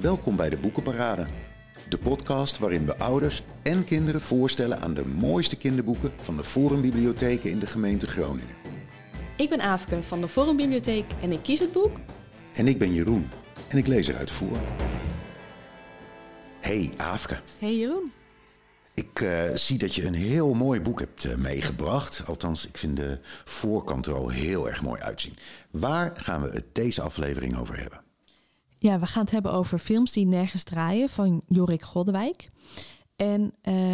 Welkom bij de Boekenparade. De podcast waarin we ouders en kinderen voorstellen aan de mooiste kinderboeken van de Forumbibliotheken in de gemeente Groningen. Ik ben Aafke van de Forumbibliotheek en ik kies het boek. En ik ben Jeroen en ik lees eruit voor. Hey Aafke. Hey Jeroen. Ik zie dat je een heel mooi boek hebt meegebracht. Althans, ik vind de voorkant er al heel erg mooi uitzien. Waar gaan we het deze aflevering over hebben? Ja, we gaan het hebben over Films die nergens draaien van Jorik Goddewijk. En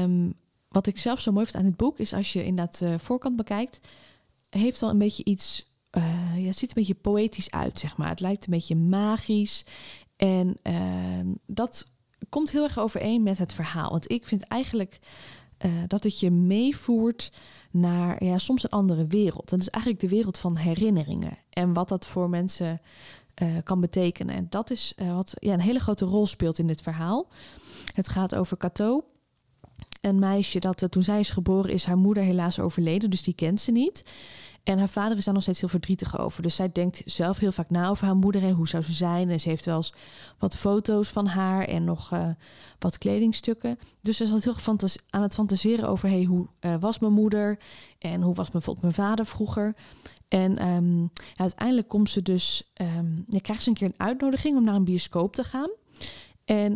wat ik zelf zo mooi vind aan het boek is als je inderdaad de voorkant bekijkt, heeft al een beetje iets, het ziet een beetje poëtisch uit, zeg maar. Het lijkt een beetje magisch. En dat komt heel erg overeen met het verhaal. Want ik vind eigenlijk dat het je meevoert naar soms een andere wereld. Dat is eigenlijk de wereld van herinneringen. En wat dat voor mensen kan betekenen. En dat is wat een hele grote rol speelt in dit verhaal. Het gaat over Cato. Een meisje dat toen zij is geboren is haar moeder helaas overleden. Dus die kent ze niet. En haar vader is daar nog steeds heel verdrietig over. Dus zij denkt zelf heel vaak na over haar moeder. En hoe zou ze zijn? En ze heeft wel eens wat foto's van haar. En nog wat kledingstukken. Dus ze is altijd heel aan het fantaseren over hoe was mijn moeder? En hoe was bijvoorbeeld mijn vader vroeger? En uiteindelijk komt ze dus, krijgt ze een keer een uitnodiging om naar een bioscoop te gaan. En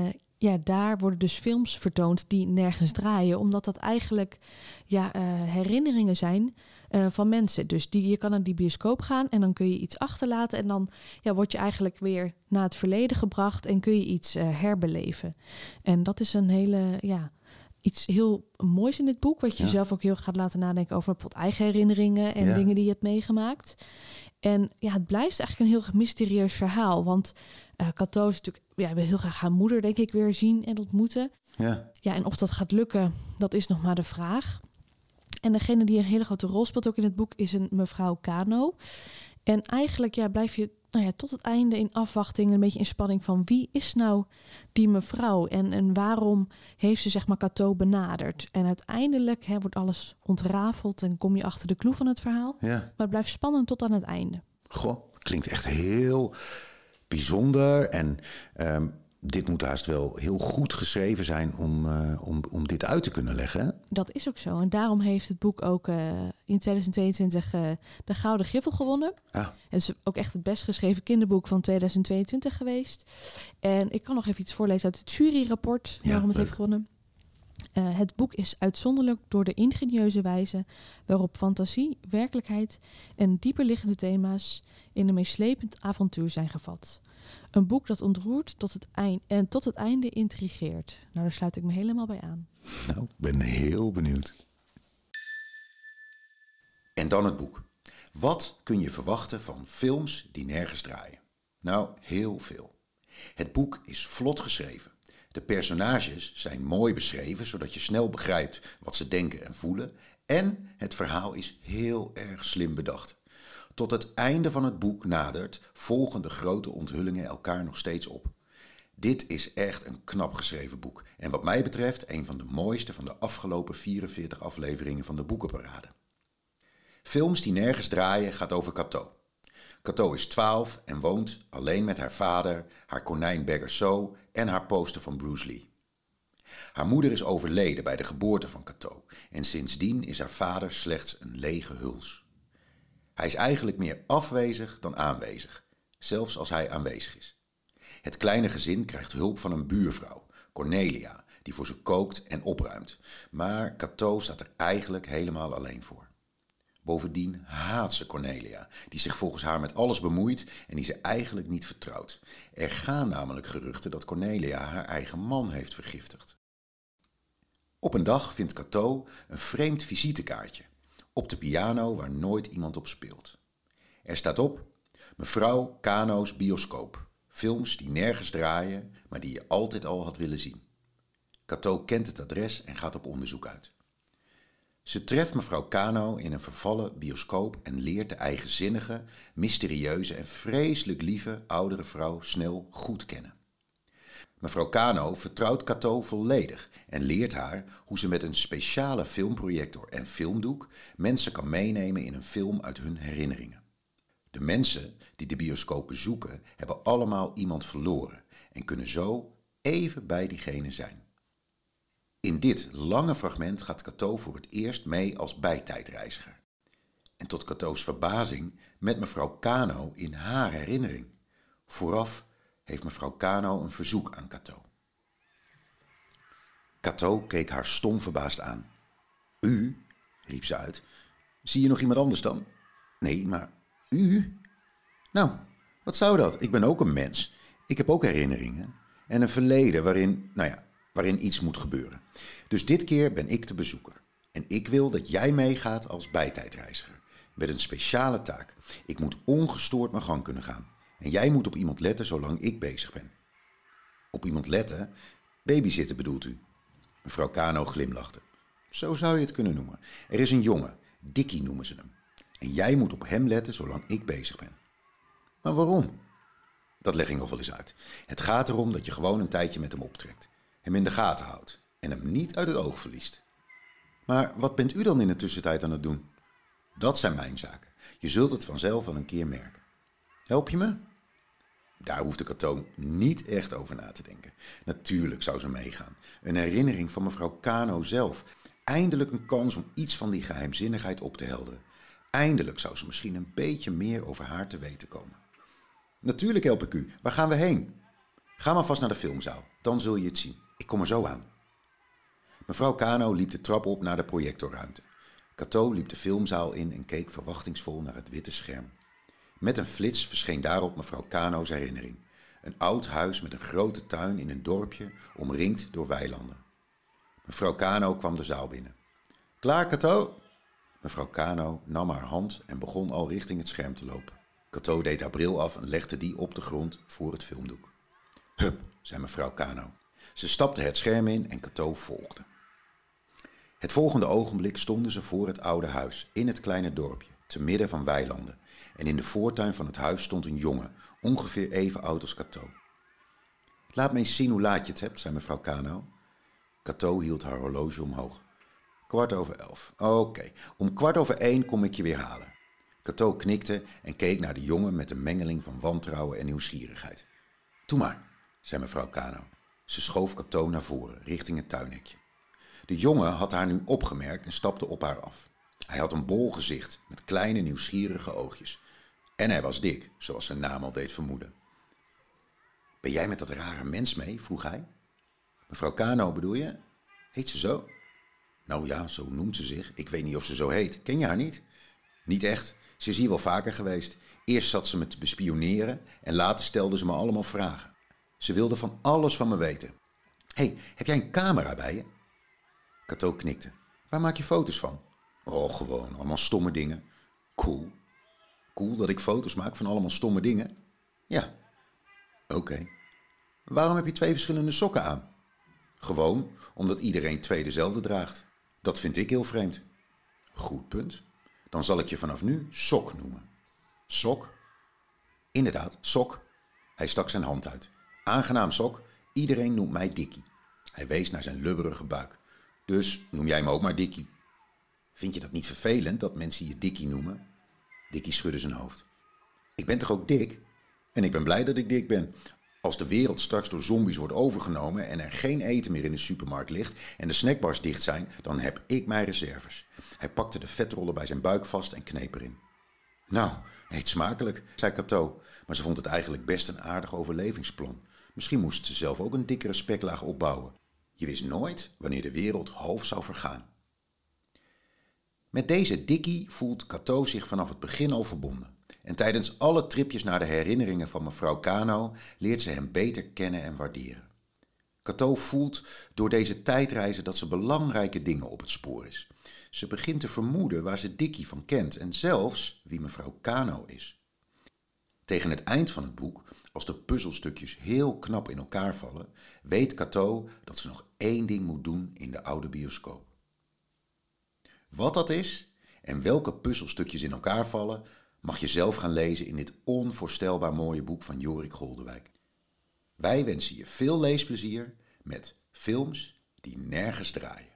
daar worden dus films vertoond die nergens draaien. Omdat dat eigenlijk herinneringen zijn van mensen. Dus je kan naar die bioscoop gaan en dan kun je iets achterlaten. En dan word je eigenlijk weer naar het verleden gebracht en kun je iets herbeleven. En dat is een hele, iets heel moois in dit boek. Wat je jezelf ook heel gaat laten nadenken over bijvoorbeeld eigen herinneringen en dingen die je hebt meegemaakt. En het blijft eigenlijk een heel mysterieus verhaal. Want Cato is natuurlijk, wil heel graag haar moeder, denk ik, weer zien en ontmoeten. Ja, en of dat gaat lukken, dat is nog maar de vraag. En degene die een hele grote rol speelt ook in het boek is een mevrouw Kano. En eigenlijk blijf je tot het einde in afwachting, een beetje in spanning van wie is nou die mevrouw en waarom heeft ze Cato benaderd. En uiteindelijk wordt alles ontrafeld en kom je achter de clue van het verhaal. Ja. Maar het blijft spannend tot aan het einde. Goh, klinkt echt heel bijzonder en dit moet haast wel heel goed geschreven zijn om dit uit te kunnen leggen. Hè? Dat is ook zo. En daarom heeft het boek ook in 2022 de Gouden Griffel gewonnen. Het is ook echt het best geschreven kinderboek van 2022 geweest. En ik kan nog even iets voorlezen uit het juryrapport waarom het heeft gewonnen. Het boek is uitzonderlijk door de ingenieuze wijze waarop fantasie, werkelijkheid en dieperliggende thema's in een meeslepend avontuur zijn gevat. Een boek dat ontroert tot het einde intrigeert. Nou, daar sluit ik me helemaal bij aan. Nou, ik ben heel benieuwd. En dan het boek. Wat kun je verwachten van films die nergens draaien? Nou, heel veel. Het boek is vlot geschreven. De personages zijn mooi beschreven, zodat je snel begrijpt wat ze denken en voelen. En het verhaal is heel erg slim bedacht. Tot het einde van het boek nadert, volgen de grote onthullingen elkaar nog steeds op. Dit is echt een knap geschreven boek. En wat mij betreft een van de mooiste van de afgelopen 44 afleveringen van de Boekenparade. Films die nergens draaien gaat over Cato. Cato is 12 en woont alleen met haar vader, haar konijn Bergerso en haar poster van Bruce Lee. Haar moeder is overleden bij de geboorte van Cato en sindsdien is haar vader slechts een lege huls. Hij is eigenlijk meer afwezig dan aanwezig, zelfs als hij aanwezig is. Het kleine gezin krijgt hulp van een buurvrouw, Cornelia, die voor ze kookt en opruimt. Maar Cato staat er eigenlijk helemaal alleen voor. Bovendien haat ze Cornelia, die zich volgens haar met alles bemoeit en die ze eigenlijk niet vertrouwt. Er gaan namelijk geruchten dat Cornelia haar eigen man heeft vergiftigd. Op een dag vindt Cato een vreemd visitekaartje op de piano waar nooit iemand op speelt. Er staat op: mevrouw Kano's bioscoop. Films die nergens draaien, maar die je altijd al had willen zien. Cato kent het adres en gaat op onderzoek uit. Ze treft mevrouw Kano in een vervallen bioscoop en leert de eigenzinnige, mysterieuze en vreselijk lieve oudere vrouw snel goed kennen. Mevrouw Kano vertrouwt Cato volledig en leert haar hoe ze met een speciale filmprojector en filmdoek mensen kan meenemen in een film uit hun herinneringen. De mensen die de bioscoop bezoeken hebben allemaal iemand verloren en kunnen zo even bij diegene zijn. In dit lange fragment gaat Cato voor het eerst mee als bijtijdreiziger. En tot Cato's verbazing met mevrouw Kano in haar herinnering. Vooraf heeft mevrouw Kano een verzoek aan Cato. Cato keek haar stom verbaasd aan. U? Riep ze uit. Zie je nog iemand anders dan? Nee, maar u? Nou, wat zou dat? Ik ben ook een mens. Ik heb ook herinneringen. En een verleden waarin iets moet gebeuren. Dus dit keer ben ik de bezoeker. En ik wil dat jij meegaat als bijtijdreiziger. Met een speciale taak. Ik moet ongestoord mijn gang kunnen gaan. En jij moet op iemand letten zolang ik bezig ben. Op iemand letten? Babyzitten bedoelt u? Mevrouw Kano glimlachte. Zo zou je het kunnen noemen. Er is een jongen, Dickie noemen ze hem. En jij moet op hem letten zolang ik bezig ben. Maar waarom? Dat leg ik nog wel eens uit. Het gaat erom dat je gewoon een tijdje met hem optrekt. Hem in de gaten houdt en hem niet uit het oog verliest. Maar wat bent u dan in de tussentijd aan het doen? Dat zijn mijn zaken. Je zult het vanzelf wel een keer merken. Help je me? Daar hoefde Cato niet echt over na te denken. Natuurlijk zou ze meegaan. Een herinnering van mevrouw Kano zelf. Eindelijk een kans om iets van die geheimzinnigheid op te helderen. Eindelijk zou ze misschien een beetje meer over haar te weten komen. Natuurlijk help ik u. Waar gaan we heen? Ga maar vast naar de filmzaal. Dan zul je het zien. Ik kom er zo aan. Mevrouw Kano liep de trap op naar de projectorruimte. Cato liep de filmzaal in en keek verwachtingsvol naar het witte scherm. Met een flits verscheen daarop mevrouw Kano's herinnering. Een oud huis met een grote tuin in een dorpje, omringd door weilanden. Mevrouw Kano kwam de zaal binnen. Klaar, Cato? Mevrouw Kano nam haar hand en begon al richting het scherm te lopen. Cato deed haar bril af en legde die op de grond voor het filmdoek. Hup, zei mevrouw Kano. Ze stapte het scherm in en Cato volgde. Het volgende ogenblik stonden ze voor het oude huis, in het kleine dorpje, te midden van weilanden. En in de voortuin van het huis stond een jongen, ongeveer even oud als Cato. Laat me eens zien hoe laat je het hebt, zei mevrouw Kano. Cato hield haar horloge omhoog. 11:15. Oké, om 1:15 kom ik je weer halen. Cato knikte en keek naar de jongen met een mengeling van wantrouwen en nieuwsgierigheid. Doe maar, zei mevrouw Kano. Ze schoof Cato naar voren, richting het tuinhekje. De jongen had haar nu opgemerkt en stapte op haar af. Hij had een bol gezicht met kleine nieuwsgierige oogjes. En hij was dik, zoals zijn naam al deed vermoeden. Ben jij met dat rare mens mee? Vroeg hij. Mevrouw Kano bedoel je? Heet ze zo? Nou ja, zo noemt ze zich. Ik weet niet of ze zo heet. Ken je haar niet? Niet echt. Ze is hier wel vaker geweest. Eerst zat ze me te bespioneren en later stelde ze me allemaal vragen. Ze wilde van alles van me weten. Hé, heb jij een camera bij je? Cato knikte. Waar maak je foto's van? Oh, gewoon, allemaal stomme dingen. Cool. Cool dat ik foto's maak van allemaal stomme dingen? Ja. Oké. Waarom heb je 2 verschillende sokken aan? Gewoon, omdat iedereen 2 dezelfde draagt. Dat vind ik heel vreemd. Goed punt. Dan zal ik je vanaf nu Sok noemen. Sok? Inderdaad, Sok. Hij stak zijn hand uit. Aangenaam, Sok. Iedereen noemt mij Dickie. Hij wees naar zijn lubberige buik. Dus noem jij me ook maar Dickie. Vind je dat niet vervelend dat mensen je Dickie noemen? Dickie schudde zijn hoofd. Ik ben toch ook dik? En ik ben blij dat ik dik ben. Als de wereld straks door zombies wordt overgenomen en er geen eten meer in de supermarkt ligt en de snackbars dicht zijn, dan heb ik mijn reserves. Hij pakte de vetrollen bij zijn buik vast en kneep erin. Nou, eet smakelijk, zei Cato, maar ze vond het eigenlijk best een aardig overlevingsplan. Misschien moest ze zelf ook een dikkere speklaag opbouwen. Je wist nooit wanneer de wereld half zou vergaan. Met deze Dickie voelt Cato zich vanaf het begin al verbonden. En tijdens alle tripjes naar de herinneringen van mevrouw Kano leert ze hem beter kennen en waarderen. Cato voelt door deze tijdreizen dat ze belangrijke dingen op het spoor is. Ze begint te vermoeden waar ze Dickie van kent en zelfs wie mevrouw Kano is. Tegen het eind van het boek, als de puzzelstukjes heel knap in elkaar vallen, weet Cato dat ze nog 1 ding moet doen in de oude bioscoop. Wat dat is en welke puzzelstukjes in elkaar vallen, mag je zelf gaan lezen in dit onvoorstelbaar mooie boek van Jorik Goldewijk. Wij wensen je veel leesplezier met Films die nergens draaien.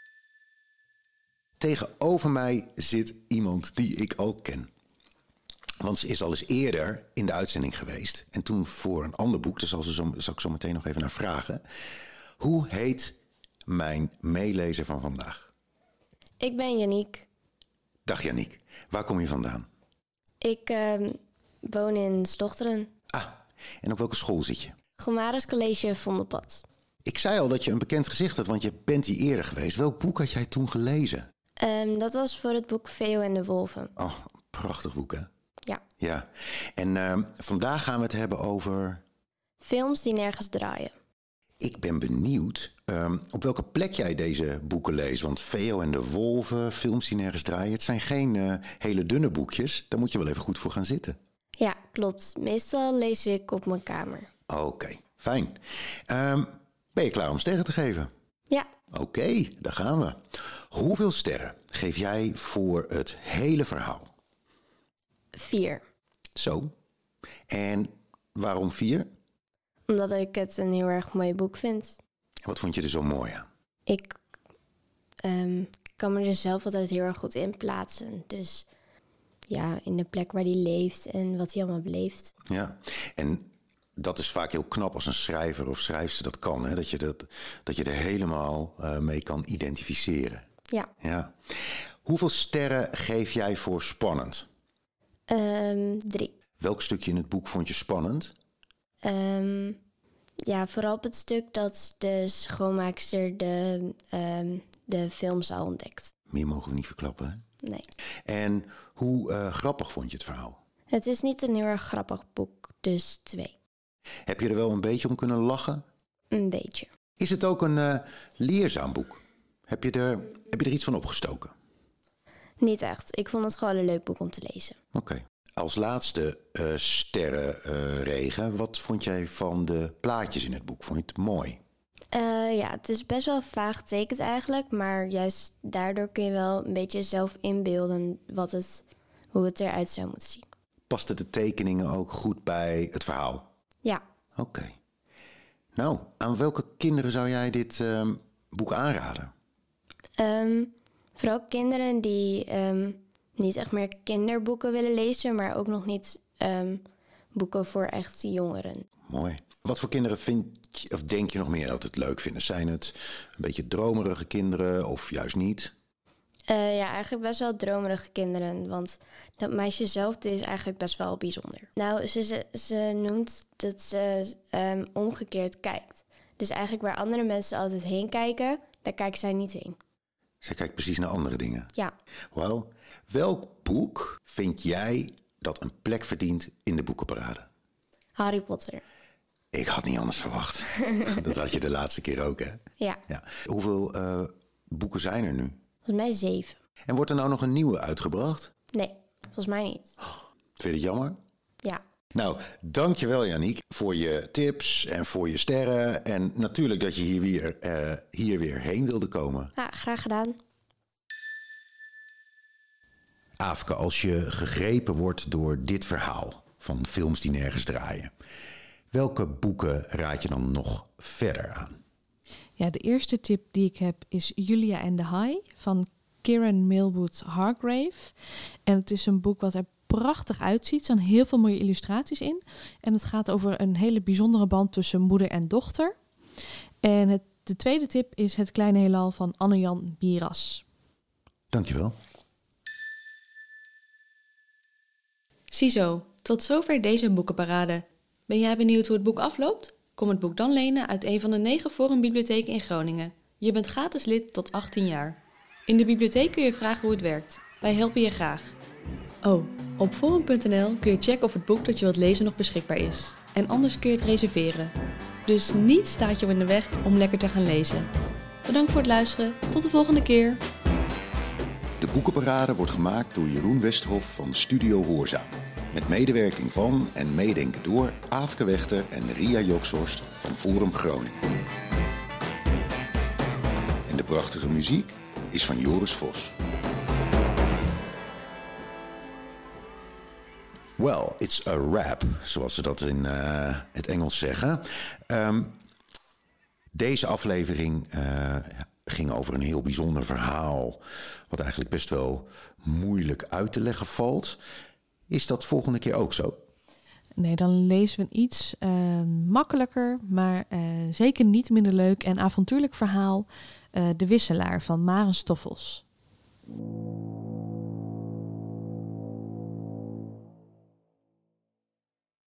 Tegenover mij zit iemand die ik al ken. Want ze is al eens eerder in de uitzending geweest. En toen voor een ander boek. Daar zal ik zo meteen nog even naar vragen. Hoe heet mijn meelezer van vandaag? Ik ben Yannick. Dag Yannick. Waar kom je vandaan? Ik woon in Slochteren. Ah, en op welke school zit je? Gomaris College Vondelpad. Ik zei al dat je een bekend gezicht had, want je bent hier eerder geweest. Welk boek had jij toen gelezen? Dat was voor het boek Veo en de Wolven. Oh, prachtig boek, hè? Ja. Ja. En vandaag gaan we het hebben over... Films die nergens draaien. Ik ben benieuwd op welke plek jij deze boeken leest. Want Veo en de Wolven, films die nergens draaien... het zijn geen hele dunne boekjes. Daar moet je wel even goed voor gaan zitten. Ja, klopt. Meestal lees ik op mijn kamer. Oké, fijn. Ben je klaar om sterren te geven? Ja. Oké, daar gaan we. Hoeveel sterren geef jij voor het hele verhaal? 4. Zo. En waarom 4? Omdat ik het een heel erg mooi boek vind. Wat vond je er zo mooi aan? Ik kan me er zelf altijd heel erg goed in plaatsen. Dus ja, in de plek waar hij leeft en wat hij allemaal beleeft. Ja, en dat is vaak heel knap als een schrijver of schrijfster dat kan. Hè? Dat je er helemaal mee kan identificeren. Ja. Ja. Hoeveel sterren geef jij voor spannend? 3. Welk stukje in het boek vond je spannend? Ja, vooral op het stuk dat de schoonmaakster de filmzaal ontdekt. Meer mogen we niet verklappen, hè? Nee. En hoe grappig vond je het verhaal? Het is niet een heel erg grappig boek, dus 2. Heb je er wel een beetje om kunnen lachen? Een beetje. Is het ook een leerzaam boek? Heb je er iets van opgestoken? Niet echt. Ik vond het gewoon een leuk boek om te lezen. Oké. Als laatste sterrenregen, wat vond jij van de plaatjes in het boek? Vond je het mooi? Ja, het is best wel vaag getekend eigenlijk, maar juist daardoor kun je wel een beetje zelf inbeelden hoe het eruit zou moeten zien. Pasten de tekeningen ook goed bij het verhaal? Ja. Oké. Nou, aan welke kinderen zou jij dit boek aanraden? Vooral kinderen die niet echt meer kinderboeken willen lezen, maar ook nog niet boeken voor echt jongeren. Mooi. Wat voor kinderen denk je nog meer dat het leuk vinden? Zijn het een beetje dromerige kinderen of juist niet? Ja, eigenlijk best wel dromerige kinderen. Want dat meisje zelf is eigenlijk best wel bijzonder. Nou, ze noemt dat ze omgekeerd kijkt. Dus eigenlijk waar andere mensen altijd heen kijken, daar kijkt zij niet heen. Zij kijkt precies naar andere dingen. Ja. Wauw. Welk boek vind jij dat een plek verdient in de boekenparade? Harry Potter. Ik had niet anders verwacht. Dat had je de laatste keer ook, hè? Ja. Hoeveel boeken zijn er nu? Volgens mij 7. En wordt er nou nog een nieuwe uitgebracht? Nee, volgens mij niet. Vind je het jammer? Ja. Nou, dankjewel Yannick voor je tips en voor je sterren. En natuurlijk dat je hier weer heen wilde komen. Ja, graag gedaan. Aafke, als je gegrepen wordt door dit verhaal van films die nergens draaien, welke boeken raad je dan nog verder aan? Ja, de eerste tip die ik heb is Julia and the High van Kieran Millwood Hargrave. En het is een boek wat er prachtig uitziet. Er staan heel veel mooie illustraties in. En het gaat over een hele bijzondere band tussen moeder en dochter. En de tweede tip is Het kleine heelal van Anne-Jan Miras. Dankjewel. Ziezo, tot zover deze boekenparade. Ben jij benieuwd hoe het boek afloopt? Kom het boek dan lenen uit een van de 9 forumbibliotheken in Groningen. Je bent gratis lid tot 18 jaar. In de bibliotheek kun je vragen hoe het werkt. Wij helpen je graag. Oh, op forum.nl kun je checken of het boek dat je wilt lezen nog beschikbaar is. En anders kun je het reserveren. Dus niets staat je in de weg om lekker te gaan lezen. Bedankt voor het luisteren. Tot de volgende keer. De boekenparade wordt gemaakt door Jeroen Westerhof van Studio Hoorzaam. Met medewerking van en meedenken door Aafke Wechter en Ria Jokshorst van Forum Groningen. En de prachtige muziek is van Joris Vos. Well, it's a wrap, zoals ze dat in het Engels zeggen. Deze aflevering ging over een heel bijzonder verhaal, wat eigenlijk best wel moeilijk uit te leggen valt. Is dat volgende keer ook zo? Nee, dan lezen we een iets makkelijker, maar zeker niet minder leuk en avontuurlijk verhaal. De Wisselaar van Maren Stoffels.